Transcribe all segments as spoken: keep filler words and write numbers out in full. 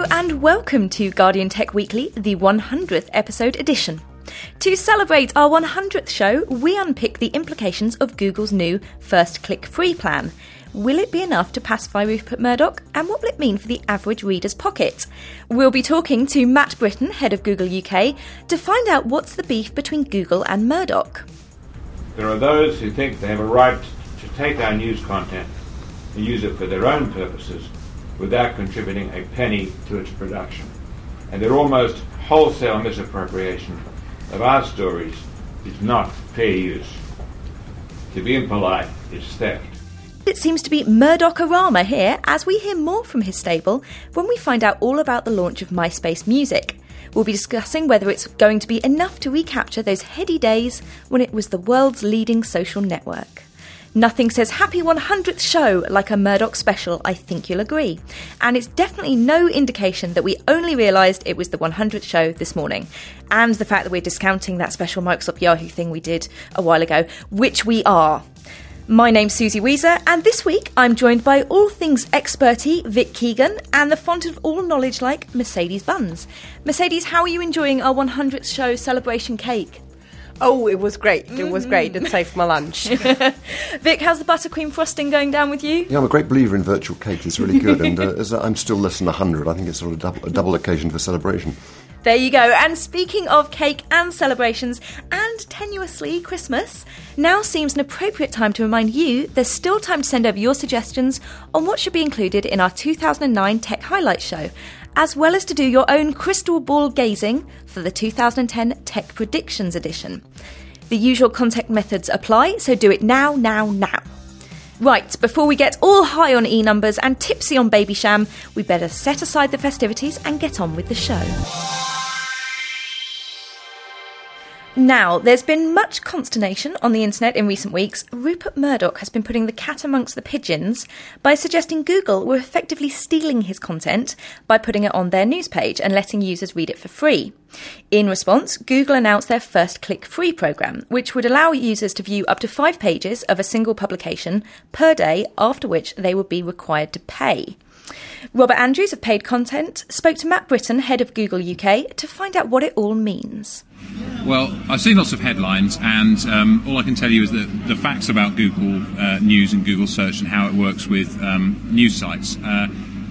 and welcome to Guardian Tech Weekly, the one hundredth episode edition. To celebrate our one hundredth show, we unpick the implications of Google's new First Click Free plan. Will it be enough to pacify Rupert Murdoch, and what will it mean for the average reader's pocket? We'll be talking to Matt Britton, head of Google U K, to find out what's the beef between Google and Murdoch. There are those who think they have a right to take our news content and use it for their own purposes without contributing a penny to its production. And their almost wholesale misappropriation of our stories is not fair use. To be impolite is theft. It seems to be Murdoch-orama here as we hear more from his stable when we find out all about the launch of MySpace Music. We'll be discussing whether it's going to be enough to recapture those heady days when it was the world's leading social network. Nothing says happy one hundredth show like a Murdoch special, I think you'll agree. And it's definitely no indication that we only realised it was the one hundredth show this morning. And the fact that we're discounting that special Microsoft Yahoo thing we did a while ago, which we are. My name's Susie Weezer, and this week I'm joined by all things experty Vic Keegan and the font of all knowledge like Mercedes Buns. Mercedes, how are you enjoying our one hundredth show celebration cake? Oh, it was great. It was great and safe for my lunch. Vic, how's the buttercream frosting going down with you? Yeah, I'm a great believer in virtual cake. It's really good. and uh, as I'm still less than one hundred, I think it's sort of a double, a double occasion for celebration. There you go. And speaking of cake and celebrations, and tenuously Christmas, now seems an appropriate time to remind you there's still time to send over your suggestions on what should be included in our two thousand nine Tech Highlights show, as well as to do your own crystal ball gazing for the two thousand ten Tech Predictions edition. The usual contact methods apply, so do it now, now, now. Right, before we get all high on e-numbers and tipsy on Babysham, we better set aside the festivities and get on with the show. Now, there's been much consternation on the internet in recent weeks. Rupert Murdoch has been putting the cat amongst the pigeons by suggesting Google were effectively stealing his content by putting it on their news page and letting users read it for free. In response, Google announced their First Click Free programme, which would allow users to view up to five pages of a single publication per day, after which they would be required to pay. Robert Andrews of Paid Content spoke to Matt Britton, head of Google U K, to find out what it all means. Well, I've seen lots of headlines, and um, all I can tell you is that the facts about Google uh, News and Google Search and how it works with um, news sites. Uh,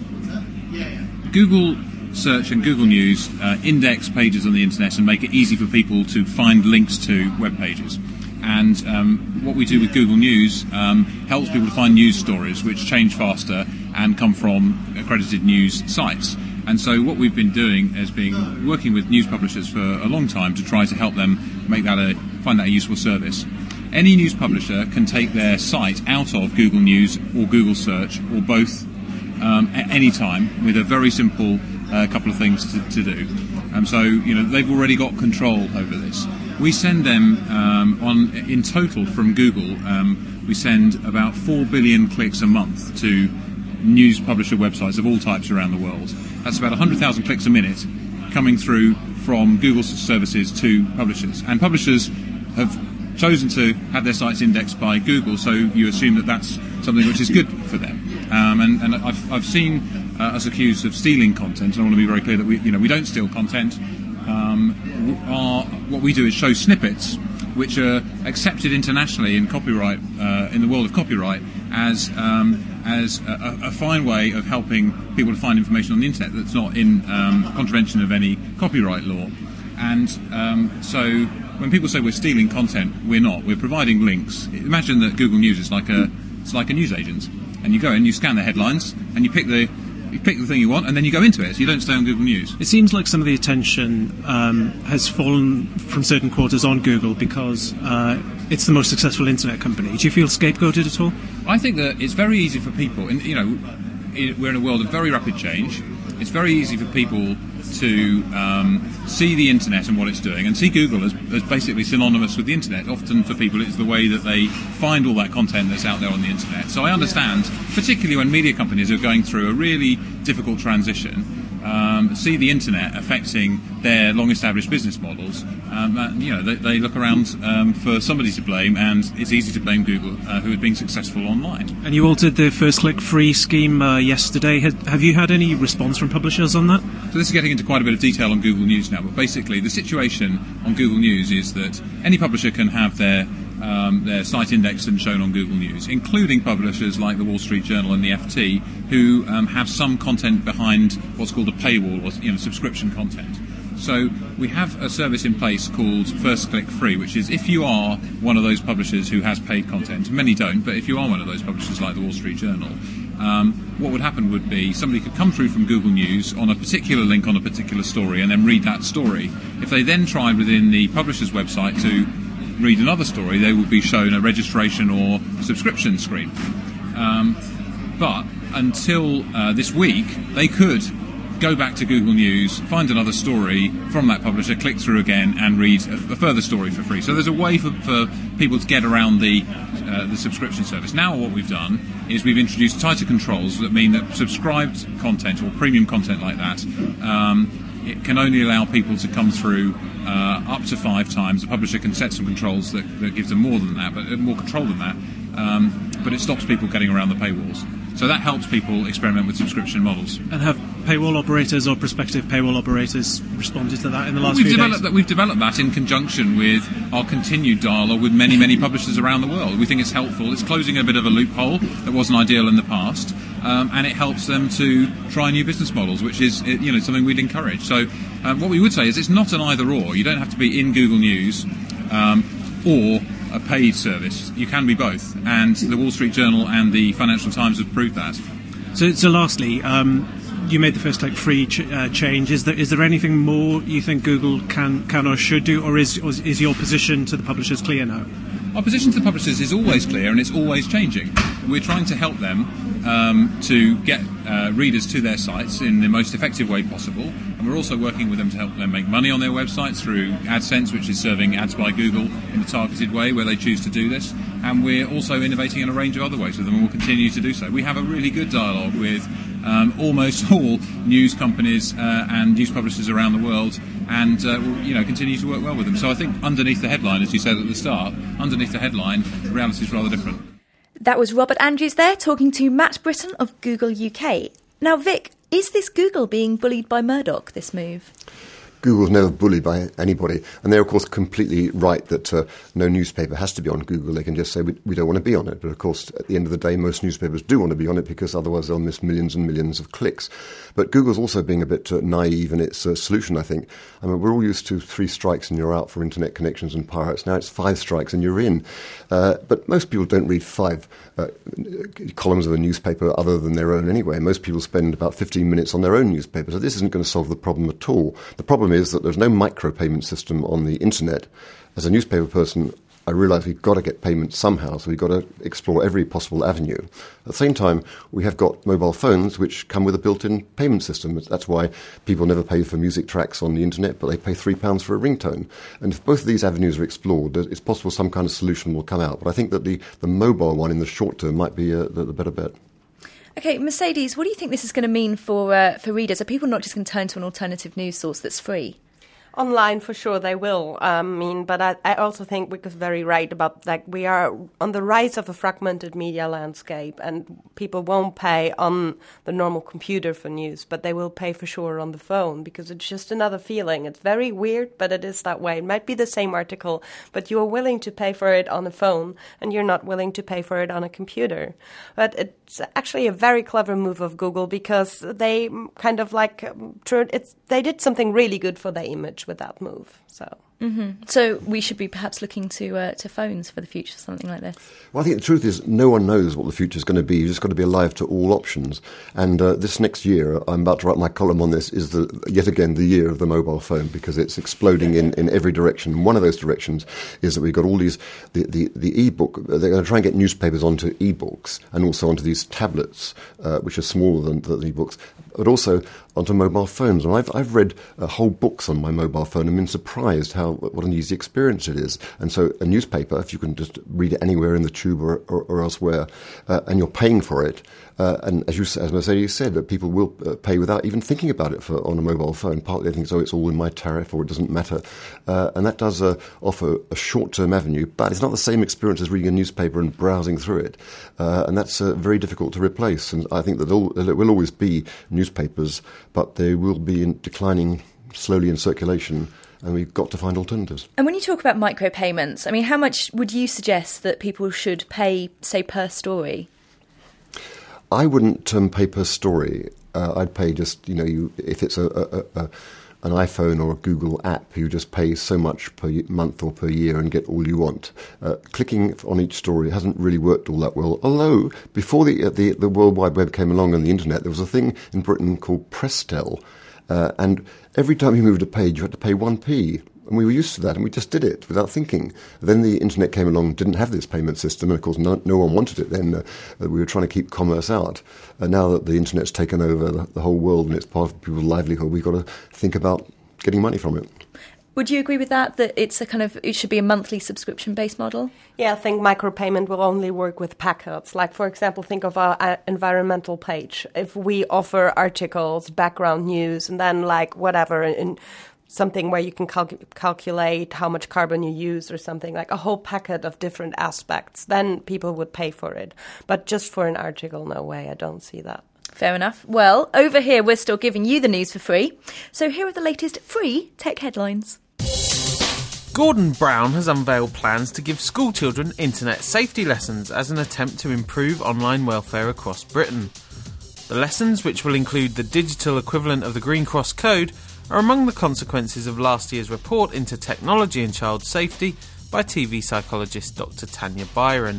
Google Search and Google News uh, index pages on the internet and make it easy for people to find links to web pages. And um, what we do with Google News um, helps people to find news stories which change faster and come from accredited news sites. And so what we've been doing has been working with news publishers for a long time to try to help them make that a, find that a useful service. Any news publisher can take their site out of Google News or Google Search or both um, at any time with a very simple uh, couple of things to, to do. Um, so you know they've already got control over this. We send them um, on in total from Google. Um, we send about four billion clicks a month to news publisher websites of all types around the world. That's about one hundred thousand clicks a minute coming through from Google services to publishers. And publishers have chosen to have their sites indexed by Google, so you assume that that's something which is good for them. Um, and and I've, I've seen uh, us accused of stealing content, and I want to be very clear that we, you know, we don't steal content. Um, our, what we do is show snippets which are accepted internationally in copyright, uh, in the world of copyright, as um, as a, a fine way of helping people to find information on the internet that's not in um, contravention of any copyright law. And um, so when people say we're stealing content, we're not. We're providing links. Imagine that Google News is like a it's like a newsagent, and you go in, you scan the headlines, and you pick the you pick the thing you want, and then you go into it. So you don't stay on Google News. It seems like some of the attention um, has fallen from certain quarters on Google because uh, it's the most successful internet company. Do you feel scapegoated at all? I think that it's very easy for people, and you know, we're in a world of very rapid change. It's very easy for people to um, see the internet and what it's doing, and see Google as, as basically synonymous with the internet. Often for people it's the way that they find all that content that's out there on the internet. So I understand, particularly when media companies are going through a really difficult transition, um, see the internet affecting their long-established business models, um, uh, you know, they, they look around um, for somebody to blame, and it's easy to blame Google, uh, who are being successful online. And you altered the first click free scheme uh, yesterday. Had, have you had any response from publishers on that? So this is getting into quite a bit of detail on Google News now, but basically the situation on Google News is that any publisher can have their Um, their site indexed and shown on Google News, including publishers like the Wall Street Journal and the F T, who um, have some content behind what's called a paywall, or you know, subscription content. So we have a service in place called First Click Free, which is if you are one of those publishers who has paid content, many don't, but if you are one of those publishers like the Wall Street Journal, um, what would happen would be somebody could come through from Google News on a particular link on a particular story and then read that story. If they then tried within the publisher's website to read another story, they will be shown a registration or subscription screen. Um, but until uh, this week, they could go back to Google News, find another story from that publisher, click through again, and read a, a further story for free. So there's a way for, for people to get around the uh, the subscription service. Now what we've done is we've introduced tighter controls that mean that subscribed content or premium content like that um, it can only allow people to come through uh, up to five times. The publisher can set some controls that, that give them more than that, but more control than that. Um, but it stops people getting around the paywalls. So that helps people experiment with subscription models. And have paywall operators or prospective paywall operators responded to that in the last we've few developed days? That, we've developed that in conjunction with our continued dialogue with many, many publishers around the world. We think it's helpful. It's closing a bit of a loophole that wasn't ideal in the past, um, and it helps them to try new business models, which is you know something we'd encourage. So um, what we would say is it's not an either-or. You don't have to be in Google News um, or a paid service. You can be both, and the Wall Street Journal and the Financial Times have proved that. So, so lastly, um, you made the first click free ch- uh, change. Is there is there anything more you think Google can can or should do, or is or is your position to the publishers clear now? Our position to the publishers is always clear, and it's always changing. We're trying to help them um, to get uh, readers to their sites in the most effective way possible, and we're also working with them to help them make money on their websites through AdSense, which is serving ads by Google in a targeted way where they choose to do this, and we're also innovating in a range of other ways with them, and we'll continue to do so. We have a really good dialogue with um, almost all news companies uh, and news publishers around the world, and uh, we'll you know, continue to work well with them. So I think underneath the headline, as you said at the start, underneath the headline, the reality is rather different. That was Robert Andrews there talking to Matt Britton of Google U K. Now, Vic, is this Google being bullied by Murdoch, this move? Google's never bullied by anybody, and they're of course completely right that uh, no newspaper has to be on Google. They can just say we, we don't want to be on it, but of course at the end of the day most newspapers do want to be on it because otherwise they'll miss millions and millions of clicks. But Google's also being a bit uh, naive in its uh, solution, I think. I mean, we're all used to three strikes and you're out for internet connections and pirates. Now it's five strikes and you're in. Uh, but most people don't read five uh, columns of a newspaper other than their own anyway. Most people spend about fifteen minutes on their own newspaper, so this isn't going to solve the problem at all. The problem is that there's no micropayment system on the internet. As a newspaper person, I realise we've got to get payment somehow, so we've got to explore every possible avenue. At the same time, we have got mobile phones which come with a built-in payment system. That's why people never pay for music tracks on the internet, but they pay three pounds for a ringtone. And if both of these avenues are explored, it's possible some kind of solution will come out. But I think that the, the mobile one in the short term might be uh, the, the better bet. Okay, Mercedes, what do you think this is going to mean for uh, for readers? Are people not just going to turn to an alternative news source that's free? Online, for sure, they will. Um, I mean, but I, I also think Wick is very right about like we are on the rise of a fragmented media landscape, and people won't pay on the normal computer for news, but they will pay for sure on the phone because it's just another feeling. It's very weird, but it is that way. It might be the same article, but you're willing to pay for it on a phone, and you're not willing to pay for it on a computer. But it's actually a very clever move of Google because they kind of like it's they did something really good for their image with that move. So mm-hmm. So we should be perhaps looking to uh, to phones for the future, something like this. Well, I think the truth is no one knows what the future is going to be. You've just got to be alive to all options. And uh, this next year, I'm about to write my column on this, is the, yet again the year of the mobile phone because it's exploding in, in every direction. One of those directions is that we've got all these, the, the, the e-book, they're going to try and get newspapers onto e-books and also onto these tablets, uh, which are smaller than, than the e-books, but also onto mobile phones. And I've, I've read uh, whole books on my mobile phone and been surprised how what an easy experience it is. And so a newspaper, if you can just read it anywhere in the tube or, or, or elsewhere, uh, and you're paying for it, uh, and as you as Mercedes said, that people will uh, pay without even thinking about it for on a mobile phone. Partly they think, oh, it's all in my tariff or it doesn't matter. Uh, and that does uh, offer a short-term avenue, but it's not the same experience as reading a newspaper and browsing through it. Uh, and that's uh, very difficult to replace. And I think that there will always be newspapers, but they will be in declining slowly in circulation, and we've got to find alternatives. And when you talk about micropayments, I mean, how much would you suggest that people should pay, say, per story? I wouldn't um, pay per story. Uh, I'd pay just, you know, you, if it's a, a, a an iPhone or a Google app, you just pay so much per month or per year and get all you want. Uh, clicking on each story hasn't really worked all that well. Although, before the, uh, the the World Wide Web came along and the internet, there was a thing in Britain called Prestel. Uh, and every time you moved a page, you had to pay one p. And we were used to that, and we just did it without thinking. Then the internet came along, didn't have this payment system, and of course no, no one wanted it then. Uh, we were trying to keep commerce out. And now that the internet's taken over the, the whole world and it's part of people's livelihood, we've got to think about getting money from it. Would you agree with that, that it's a kind of, it should be a monthly subscription-based model? Yeah, I think micropayment will only work with packets. Like, for example, think of our uh, environmental page. If we offer articles, background news, and then, like, whatever, in something where you can cal- calculate how much carbon you use or something, like a whole packet of different aspects, then people would pay for it. But just for an article, no way, I don't see that. Fair enough. Well, over here, we're still giving you the news for free. So here are the latest free tech headlines. Gordon Brown has unveiled plans to give schoolchildren internet safety lessons as an attempt to improve online welfare across Britain. The lessons, which will include the digital equivalent of the Green Cross Code, are among the consequences of last year's report into technology and child safety by T V psychologist Doctor Tanya Byron.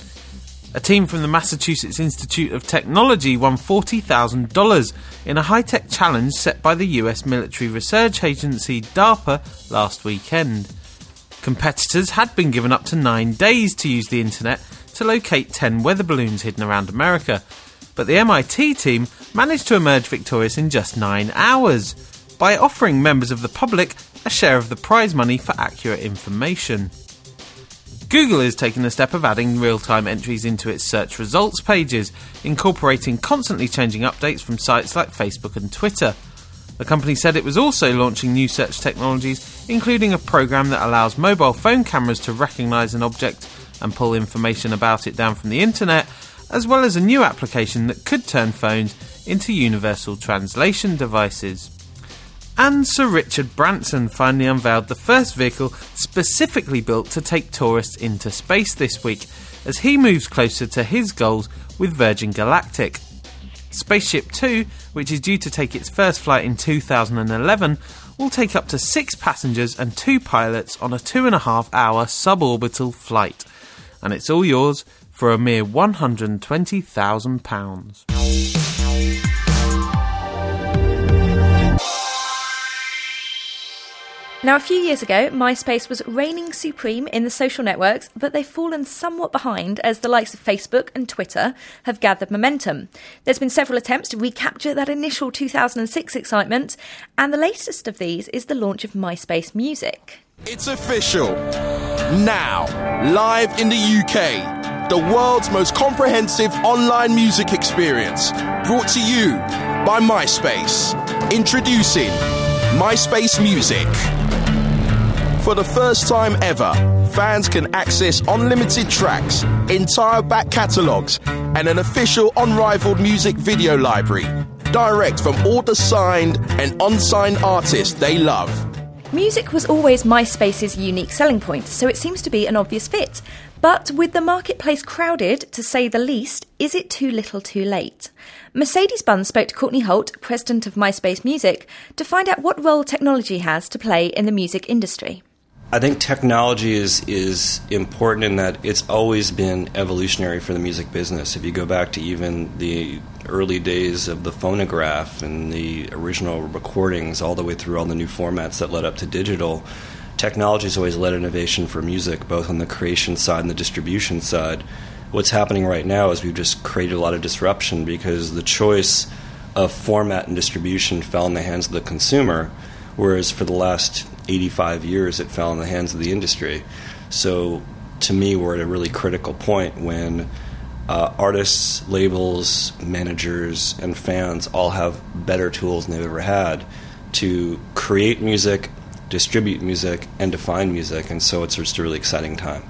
A team from the Massachusetts Institute of Technology won forty thousand dollars in a high-tech challenge set by the U S military research agency DARPA last weekend. Competitors had been given up to nine days to use the internet to locate ten weather balloons hidden around America, but the M I T team managed to emerge victorious in just nine hours by offering members of the public a share of the prize money for accurate information. Google is taking the step of adding real-time entries into its search results pages, incorporating constantly changing updates from sites like Facebook and Twitter. The company said it was also launching new search technologies, including a program that allows mobile phone cameras to recognise an object and pull information about it down from the internet, as well as a new application that could turn phones into universal translation devices. And Sir Richard Branson finally unveiled the first vehicle specifically built to take tourists into space this week, as he moves closer to his goals with Virgin Galactic. Spaceship Two, which is due to take its first flight in two thousand eleven, will take up to six passengers and two pilots on a two and a half hour suborbital flight. And it's all yours for a mere one hundred twenty thousand pounds. Now, a few years ago, MySpace was reigning supreme in the social networks, but they've fallen somewhat behind as the likes of Facebook and Twitter have gathered momentum. There's been several attempts to recapture that initial two thousand six excitement, and the latest of these is the launch of MySpace Music. It's official. Now, live in the U K, the world's most comprehensive online music experience, brought to you by MySpace. Introducing MySpace Music. For the first time ever, fans can access unlimited tracks, entire back catalogues, and an official unrivaled music video library, direct from all the signed and unsigned artists they love. Music was always MySpace's unique selling point, so it seems to be an obvious fit. But with the marketplace crowded, to say the least, is it too little too late? Mercedes Bunn spoke to Courtney Holt, president of MySpace Music, to find out what role technology has to play in the music industry. I think technology is is important in that it's always been evolutionary for the music business. If you go back to even the early days of the phonograph and the original recordings, all the way through all the new formats that led up to digital, technology has always led innovation for music, both on the creation side and the distribution side. What's happening right now is we've just created a lot of disruption because the choice of format and distribution fell in the hands of the consumer, whereas for the last eighty-five years it fell in the hands of the industry. So to me, we're at a really critical point when uh, artists, labels, managers, and fans all have better tools than they've ever had to create music, distribute music, and define music. And so it's just a really exciting time.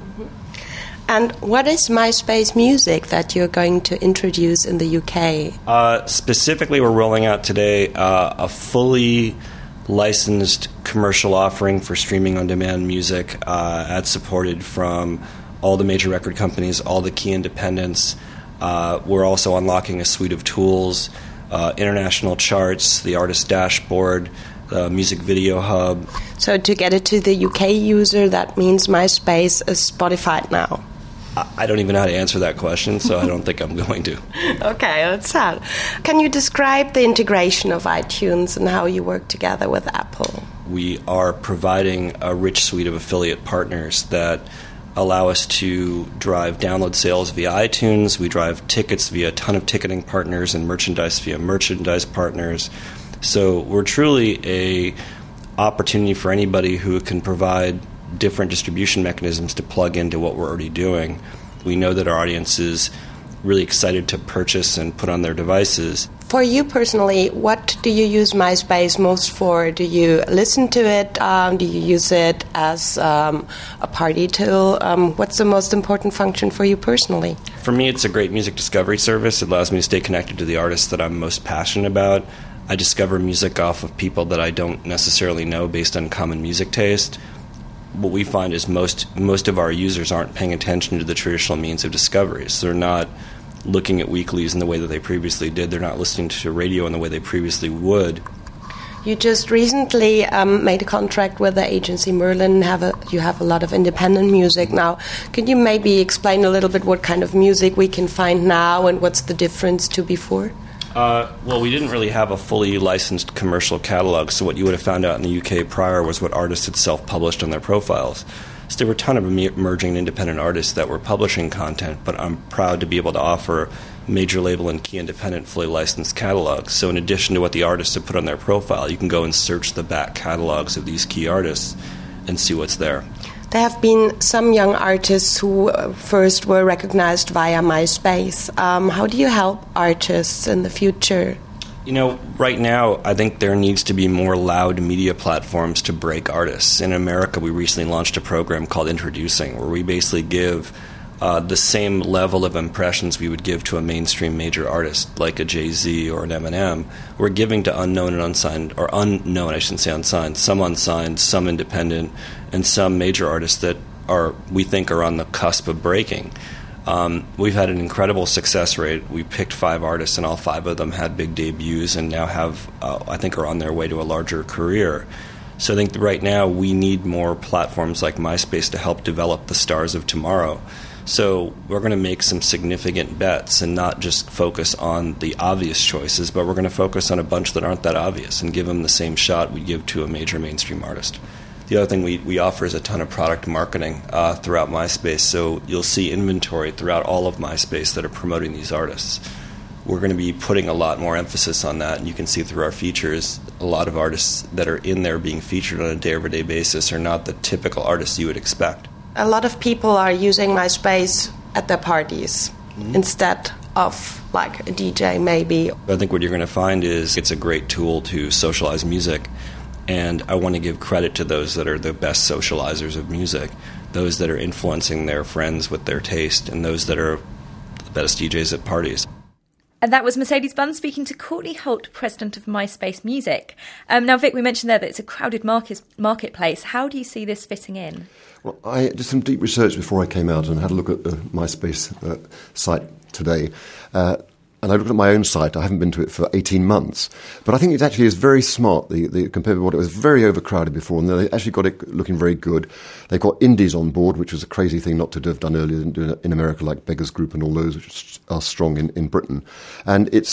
And what is MySpace Music that you're going to introduce in the U K? Uh, specifically, we're rolling out today uh, a fully licensed commercial offering for streaming on demand music, uh, ad-supported from all the major record companies, all the key independents. Uh, we're also unlocking a suite of tools, uh, international charts, the artist dashboard, the music video hub. So to get it to the U K user, that means MySpace is Spotify now. I don't even know how to answer that question, so I don't think I'm going to. Okay, that's sad. Can you describe the integration of iTunes and how you work together with Apple? We are providing a rich suite of affiliate partners that allow us to drive download sales via iTunes. We drive tickets via a ton of ticketing partners and merchandise via merchandise partners. So we're truly a opportunity for anybody who can provide different distribution mechanisms to plug into what we're already doing. We know that our audience is really excited to purchase and put on their devices. For you personally, what do you use MySpace most for? Do you listen to it? Um, do you use it as um, a party tool? Um, what's the most important function for you personally? For me, it's a great music discovery service. It allows me to stay connected to the artists that I'm most passionate about. I discover music off of people that I don't necessarily know based on common music taste. What we find is most most of our users aren't paying attention to the traditional means of discovery. So they're not looking at weeklies in the way that they previously did. They're not listening to radio in the way they previously would. You just recently um, made a contract with the agency Merlin. Have a, you have a lot of independent music now. Can you maybe explain a little bit what kind of music we can find now and what's the difference to before? Uh, well, we didn't really have a fully licensed commercial catalog, so what you would have found out in the U K prior was what artists had self-published on their profiles. So there were a ton of emerging independent artists that were publishing content, but I'm proud to be able to offer major label and key independent fully licensed catalogs. So in addition to what the artists have put on their profile, you can go and search the back catalogs of these key artists and see what's there. There have been some young artists who first were recognized via MySpace. Um, how do you help artists in the future? You know, right now, I think there needs to be more loud media platforms to break artists. In America, we recently launched a program called Introducing, where we basically give uh, the same level of impressions we would give to a mainstream major artist, like a Jay-Z or an Eminem. We're giving to unknown and unsigned, or unknown, I shouldn't say unsigned, some unsigned, some independent, and some major artists that are we think are on the cusp of breaking. Um, we've had an incredible success rate. We picked five artists, and all five of them had big debuts and now have, uh, I think, are on their way to a larger career. So I think that right now we need more platforms like MySpace to help develop the stars of tomorrow. So we're going to make some significant bets and not just focus on the obvious choices, but we're going to focus on a bunch that aren't that obvious and give them the same shot we give to a major mainstream artist. The other thing we, we offer is a ton of product marketing uh, throughout MySpace, so you'll see inventory throughout all of MySpace that are promoting these artists. We're going to be putting a lot more emphasis on that, and you can see through our features, a lot of artists that are in there being featured on a day-over-day basis are not the typical artists you would expect. A lot of people are using MySpace at their parties mm-hmm. instead of like a D J maybe. I think what you're going to find is it's a great tool to socialize music, and I want to give credit to those that are the best socializers of music, those that are influencing their friends with their taste, and those that are the best D Js at parties. And that was Mercedes Bunn speaking to Courtney Holt, president of MySpace Music. Um, now, Vic, we mentioned there that it's a crowded market, marketplace. How do you see this fitting in? Well, I did some deep research before I came out and had a look at the MySpace uh, site today. Uh, and I looked at my own site. I haven't been to it for eighteen months. But I think it actually is very smart the, the, compared with what it was very overcrowded before. And they actually got it looking very good. They've got indies on board, which was a crazy thing not to have done earlier in, in America, like Beggars Group and all those, which are strong in, in Britain. And it's uh,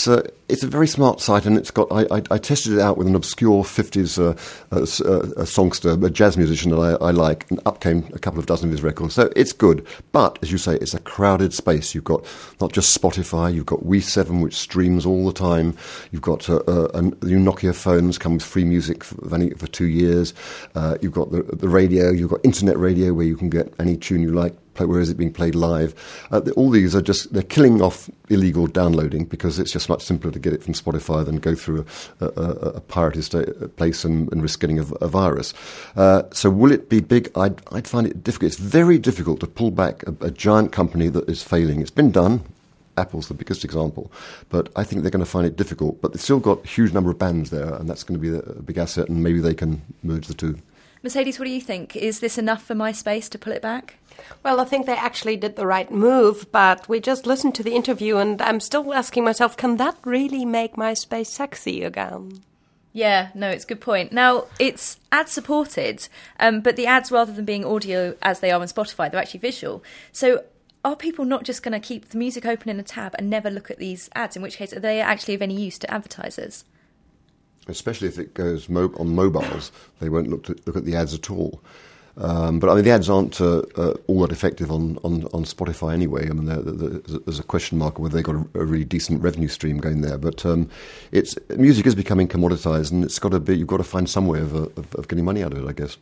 it's a very smart site, and it's got. I, I, I tested it out with an obscure fifties uh, uh, uh, songster, a jazz musician that I, I like, and up came a couple of dozen of his records. So it's good, but as you say, it's a crowded space. You've got not just Spotify, you've got We seven, which streams all the time. You've got uh, uh, a new Nokia phones come with free music for, for two years. Uh, you've got the, the radio. You've got internet radio where you can get any tune you like. Where is it being played live? Uh, all these are just, they're killing off illegal downloading because it's just much simpler to get it from Spotify than go through a, a, a pirated sta- place and, and risk getting a, a virus. Uh, so will it be big? I'd, I'd find it difficult. It's very difficult to pull back a, a giant company that is failing. It's been done. Apple's the biggest example. But I think they're going to find it difficult. But they've still got a huge number of bands there, and that's going to be a, a big asset, and maybe they can merge the two. Mercedes, what do you think? Is this enough for MySpace to pull it back? Well, I think they actually did the right move, but we just listened to the interview and I'm still asking myself, can that really make MySpace sexy again? Yeah, no, it's a good point. Now, it's ad-supported, um, but the ads, rather than being audio as they are on Spotify, they're actually visual. So are people not just going to keep the music open in a tab and never look at these ads, in which case are they actually of any use to advertisers? Especially if it goes mo- on mobiles, they won't look, to, look at the ads at all. Um, but I mean, the ads aren't uh, uh, all that effective on, on, on Spotify anyway. I mean, they're, they're, there's a question mark of whether they've got a, a really decent revenue stream going there. But um, it's music is becoming commoditized, and it's got to be. You've got to find some way of, uh, of, of getting money out of it, I guess.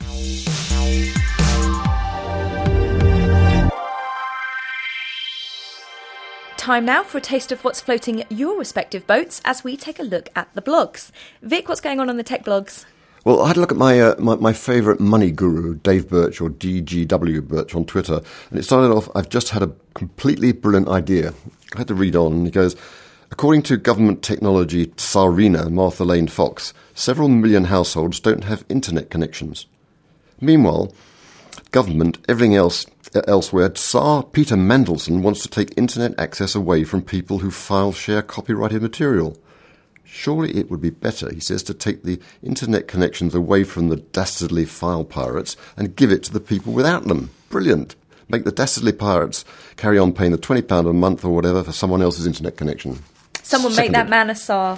Time now for a taste of what's floating your respective boats as we take a look at the blogs. Vic, what's going on on the tech blogs? Well, I had a look at my uh, my, my favourite money guru, Dave Birch, or D G W Birch on Twitter, and it started off, I've just had a completely brilliant idea. I had to read on, and he goes, according to government technology Tsarina, Martha Lane Fox, several million households don't have internet connections. Meanwhile, government, everything else uh, elsewhere, Tsar Peter Mandelson wants to take internet access away from people who file share copyrighted material. Surely it would be better, he says, to take the internet connections away from the dastardly file pirates and give it to the people without them. Brilliant. Make the dastardly pirates carry on paying the twenty pounds a month or whatever for someone else's internet connection. Someone Seconded. make that man a Tsar.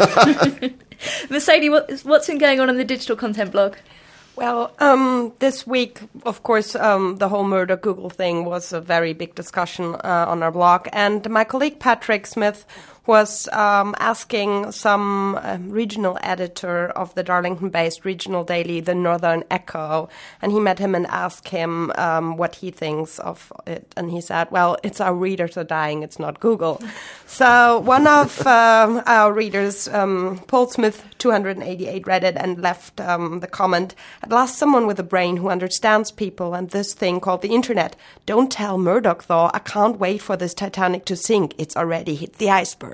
Mercedes, what, what's been going on in the digital content blog? Well, um, this week, of course, um, the whole Murdoch Google thing was a very big discussion uh, on our blog. And my colleague Patrick Smith was um, asking some uh, regional editor of the Darlington-based regional daily, The Northern Echo, and he met him and asked him um, what he thinks of it. And he said, well, it's our readers are dying, it's not Google. So one of um, our readers, um, Paul Smith two eighty-eight, read it and left um, the comment, at last someone with a brain who understands people and this thing called the internet. Don't tell Murdoch, though, I can't wait for this Titanic to sink. It's already hit the iceberg.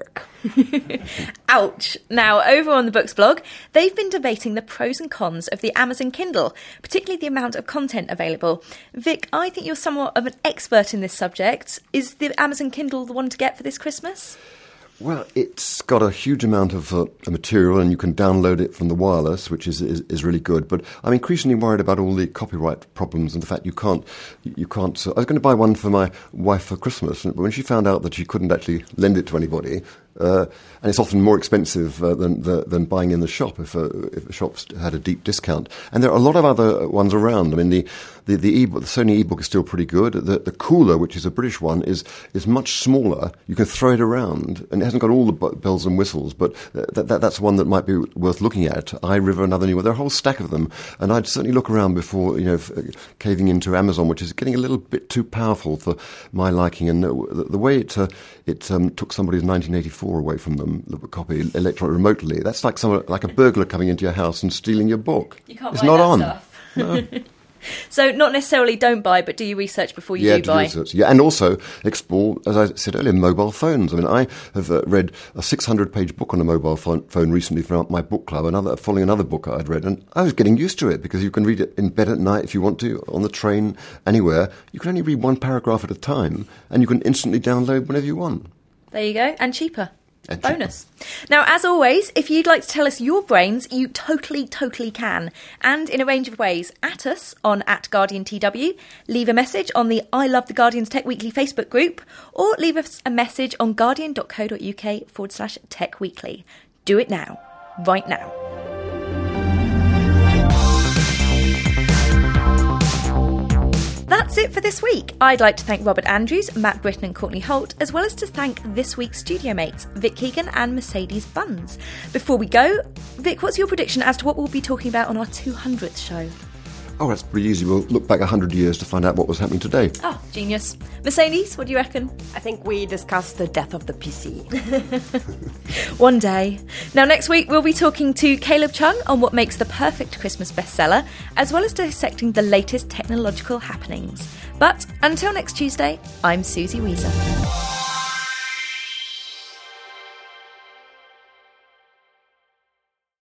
Ouch. Now, over on the Books blog, they've been debating the pros and cons of the Amazon Kindle, particularly the amount of content available. Vic, I think you're somewhat of an expert in this subject. Is the Amazon Kindle the one to get for this Christmas? Well, it's got a huge amount of uh, material, and you can download it from the wireless, which is, is is really good. But I'm increasingly worried about all the copyright problems and the fact you can't you can't. Uh, I was going to buy one for my wife for Christmas, but when she found out that she couldn't actually lend it to anybody, uh, and it's often more expensive uh, than the, than buying in the shop if uh, if a shop had a deep discount. And there are a lot of other ones around. I mean, the the the, e-book, the Sony ebook is still pretty good. The the Cooler, which is a British one, is is much smaller. You can throw it around, and it hasn't got all the bells and whistles, but that, that, that's one that might be worth looking at. iRiver, another new one. There are a whole stack of them, and I'd certainly look around before, you know, f- caving into Amazon, which is getting a little bit too powerful for my liking. And the, the way it uh, it um, took somebody's nineteen eighty-four away from them, the copy electron remotely, that's like someone, like a burglar coming into your house and stealing your book. You can't it's buy not that on. Stuff. No. So not necessarily don't buy, but do your research before you yeah, do, do buy. Research. Yeah, and also explore, as I said earlier, mobile phones. I mean, I have uh, read a six hundred page book on a mobile phone, phone recently from my book club, another following another book I'd read, and I was getting used to it because you can read it in bed at night if you want to, on the train, anywhere. You can only read one paragraph at a time, and you can instantly download whenever you want. There you go, and cheaper. And Bonus. Now, as always, if you'd like to tell us your brains, you totally, totally can. And in a range of ways. At us on at Guardian T W, leave a message on the I Love the Guardian's Tech Weekly Facebook group, or leave us a message on guardian.co.uk forward slash Tech Weekly. Do it now. Right now. That's it for this week. I'd like to thank Robert Andrews, Matt Britton and Courtney Holt, as well as to thank this week's studio mates, Vic Keegan and Mercedes Buns. Before we go, Vic, what's your prediction as to what we'll be talking about on our two hundredth show? Oh, that's pretty easy. We'll look back one hundred years to find out what was happening today. Oh, genius. Mercedes, what do you reckon? I think we discussed the death of the P C. One day. Now, next week, we'll be talking to Caleb Chung on what makes the perfect Christmas bestseller, as well as dissecting the latest technological happenings. But until next Tuesday, I'm Susie Weezer.